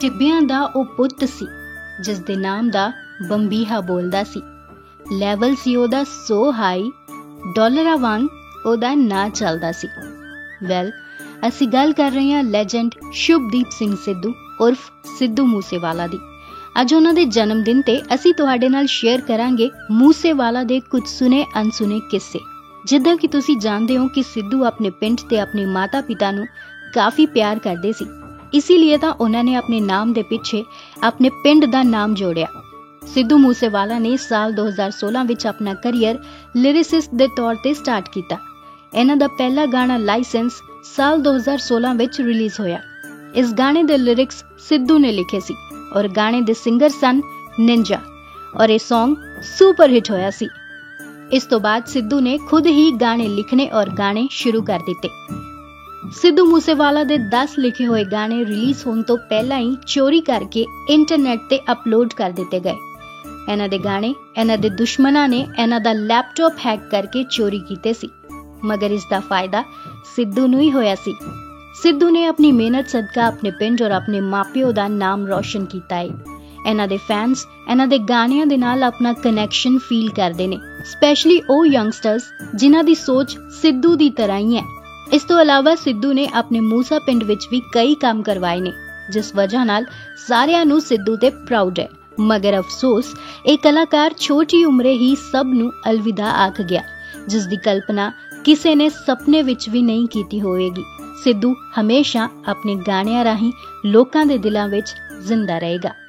ਟਿੱਬਿਆਂ ਦਾ ਉਹ ਪੁੱਤ ਸੀ ਜਿਸ ਦੇ ਨਾਮ ਦਾ ਬੰਬੀਹਾ ਬੋਲਦਾ ਸੀ। ਲੈਵਲ ਸੀ ਉਹਦਾ ਸੋ ਹਾਈ, ਡਾਲਰਾਂ ਵਾਂਗ ਉਹਦਾ ਨਾਂ ਚੱਲਦਾ ਸੀ। ਅਸੀਂ ਗੱਲ ਕਰ ਰਹੇ ਹਾਂ ਲੈਜੈਂਡ ਸ਼ੁਭਦੀਪ ਸਿੰਘ ਸਿੱਧੂ ਉਰਫ ਸਿੱਧੂ ਮੂਸੇਵਾਲਾ ਦੀ। ਅੱਜ ਉਹਨਾਂ ਦੇ ਜਨਮ ਦਿਨ ਤੇ ਅਸੀਂ ਤੁਹਾਡੇ ਨਾਲ ਸ਼ੇਅਰ ਕਰਾਂਗੇ ਮੂਸੇਵਾਲਾ ਦੇ ਕੁਝ ਸੁਨੇ ਅਣਸੁਨੇ ਕਿੱਸੇ। ਜਿੱਦਾਂ ਕਿ ਤੁਸੀਂ ਜਾਣਦੇ ਹੋ ਕਿ ਸਿੱਧੂ ਆਪਣੇ ਪਿੰਡ ਤੇ ਆਪਣੇ ਮਾਤਾ ਪਿਤਾ ਨੂੰ ਕਾਫੀ ਪਿਆਰ ਕਰਦੇ ਸੀ, ਇਸੇ ਲਈ ਤਾਂ ਉਹਨਾਂ ਨੇ ਆਪਣੇ ਨਾਮ ਦੇ ਪਿੱਛੇ ਆਪਣੇ ਪਿੰਡ ਦਾ ਨਾਮ ਜੋੜਿਆ। ਸਿੱਧੂ ਮੂਸੇਵਾਲਾ ਨੇ ਸਾਲ 2016 ਵਿੱਚ ਆਪਣਾ ਕਰੀਅਰ ਲਿਰਿਸਿਸਟ ਦੇ ਤੌਰ ਤੇ ਸਟਾਰਟ ਕੀਤਾ। ਇਹਨਾਂ ਦਾ ਪਹਿਲਾ ਗਾਣਾ ਲਾਇਸੈਂਸ ਸਾਲ 2016 ਵਿੱਚ ਰਿਲੀਜ਼ ਹੋਇਆ। ਇਸ ਗਾਣੇ ਦੇ ਲਿਰਿਕਸ ਸਿੱਧੂ ਨੇ ਲਿਖੇ ਸੀ ਔਰ ਗਾਣੇ ਦੇ ਸਿੰਗਰ ਸਨ ਨਿੰਜਾ, ਔਰ ਇਹ Song ਸੁਪਰ ਹਿੱਟ ਹੋਇਆ ਸੀ। ਇਸ ਤੋਂ ਬਾਅਦ ਸਿੱਧੂ ਨੇ ਖੁਦ ਹੀ ਗਾਣੇ ਲਿਖਣੇ ਔਰ ਗਾਣੇ ਸ਼ੁਰੂ ਕਰ ਦਿੱਤੇ। ਸਿੱਧੂ ਮੂਸੇਵਾਲਾ ਦੇ 10 ਲਿਖੇ ਹੋਏ ਗਾਣੇ ਰਿਲੀਜ਼ ਹੋਣ ਤੋਂ ਪਹਿਲਾਂ ਹੀ ਚੋਰੀ ਕਰਕੇ ਇੰਟਰਨੈਟ ਤੇ ਅਪਲੋਡ ਕਰ ਦਿੱਤੇ ਗਏ। ਇਹਨਾਂ ਦੇ ਗਾਣੇ ਇਹਨਾਂ ਦੇ ਦੁਸ਼ਮਣਾਂ ਨੇ ਇਹਨਾਂ ਦਾ ਲੈਪਟਾਪ ਹੈਕ ਕਰਕੇ ਚੋਰੀ ਕੀਤੇ ਸੀ, ਮਗਰ ਇਸ ਦਾ ਫਾਇਦਾ ਸਿੱਧੂ ਨੂੰ ਹੀ ਹੋਇਆ ਸੀ। ਸਿੱਧੂ ਨੇ ਆਪਣੀ ਮਿਹਨਤ ਸਦਕਾ ਆਪਣੇ ਪਿੰਡ ਔਰ ਆਪਣੇ ਮਾਪਿਓ ਦਾ ਨਾਮ ਰੌਸ਼ਨ ਕੀਤਾ ਹੈ। ਇਹਨਾਂ ਦੇ ਫੈਨਸ ਇਹਨਾਂ ਦੇ ਗਾਣਿਆਂ ਦੇ ਨਾਲ ਆਪਣਾ ਕਨੈਕਸ਼ਨ ਫੀਲ ਕਰਦੇ ਨੇ, ਸਪੈਸ਼ਲੀ ਉਹ ਯੰਗਸਟਰਸ ਜਿਨ੍ਹਾਂ ਦੀ ਸੋਚ ਸਿੱਧੂ ਦੀ ਤਰ੍ਹਾਂ ਹੀ ਹੈ। ਇਸ ਤੋਂ ਇਲਾਵਾ ਸਿੱਧੂ ਨੇ ਆਪਣੇ ਮੂਸਾ ਪਿੰਡ ਵਿੱਚ ਵੀ ਕਈ ਕੰਮ ਕਰਵਾਏ ਨੇ, ਜਿਸ ਵਜ੍ਹਾ ਨਾਲ ਸਾਰਿਆਂ ਨੂੰ ਸਿੱਧੂ ਤੇ ਪ੍ਰਾਊਡ ਹੈ। ਮਗਰ ਅਫਸੋਸ ਇਹ ਕਲਾਕਾਰ ਛੋਟੀ ਉਮਰੇ ਹੀ ਸਭ ਨੂੰ ਅਲਵਿਦਾ ਆਖ ਗਿਆ, ਜਿਸ ਦੀ ਕਲਪਨਾ ਕਿਸੇ ਨੇ ਸੁਪਨੇ ਵਿੱਚ ਵੀ ਨਹੀਂ ਕੀਤੀ ਹੋਵੇਗੀ। ਸਿੱਧੂ ਹਮੇਸ਼ਾ ਆਪਣੇ ਗਾਣਿਆਂ ਰਾਹੀਂ ਲੋਕਾਂ ਦੇ ਦਿਲਾਂ ਵਿੱਚ ਜ਼ਿੰਦਾ ਰਹੇਗਾ।